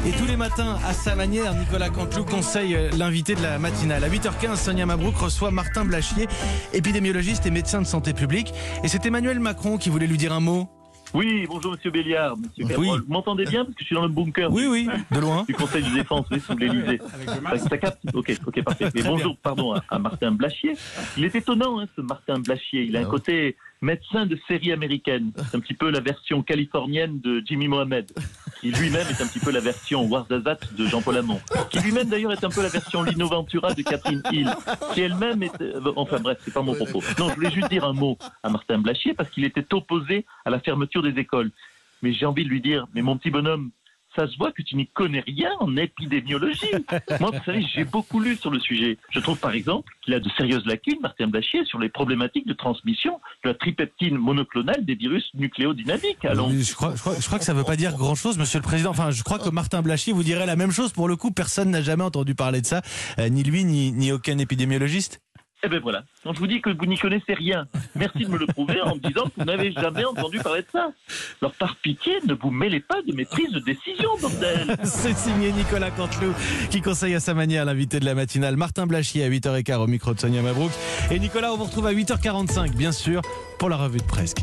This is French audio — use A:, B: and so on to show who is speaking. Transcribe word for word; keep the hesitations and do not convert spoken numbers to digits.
A: Et tous les matins, à sa manière, Nicolas Canteloup conseille l'invité de la matinale. À huit heures quinze, Sonia Mabrouk reçoit Martin Blachier, épidémiologiste et médecin de santé publique. Et c'est Emmanuel Macron qui voulait lui dire un mot.
B: Oui, bonjour Monsieur Béliard, Monsieur Cabrol.
A: Oui.
B: Vous m'entendez bien parce que je suis dans le bunker.
A: Oui, oui, de loin.
B: Du Conseil de défense, oui, sous l'Élysée. Ça, ça capte. Ok, ok, parfait. Mais bonjour, pardon, à, à Martin Blachier. Il est étonnant, hein, ce Martin Blachier. Il a un côté médecin de série américaine. C'est un petit peu la version californienne de Jimmy Mohamed, qui lui-même est un petit peu la version Warzazat de Jean-Paul Hamon, qui lui-même d'ailleurs est un peu la version Lino Ventura de Catherine Hill, qui elle-même est... Enfin bref, c'est pas mon propos. Non, je voulais juste dire un mot à Martin Blachier parce qu'il était opposé à la fermeture des écoles. Mais j'ai envie de lui dire, mais mon petit bonhomme, ça se voit que tu n'y connais rien en épidémiologie. Moi, vous savez, j'ai beaucoup lu sur le sujet. Je trouve par exemple qu'il a de sérieuses lacunes, Martin Blachier, sur les problématiques de transmission de la tripeptine monoclonale des virus nucléodynamiques. Allons.
A: Oui, je, crois, je, crois, je crois que ça ne veut pas dire grand-chose, Monsieur le Président. Enfin, je crois que Martin Blachier vous dirait la même chose. Pour le coup, personne n'a jamais entendu parler de ça, euh, ni lui, ni, ni aucun épidémiologiste.
B: Eh ben voilà. Donc je vous dis que vous n'y connaissez rien. Merci de me le prouver en me disant que vous n'avez jamais entendu parler de ça. Alors par pitié, ne vous mêlez pas de mes prises de décision, bordel.
A: C'est signé Nicolas Canteloup qui conseille à sa manière l'invité de la matinale. Martin Blachier à huit heures quinze au micro de Sonia Mabrouk. Et Nicolas, on vous retrouve à huit heures quarante-cinq, bien sûr, pour la revue de presse.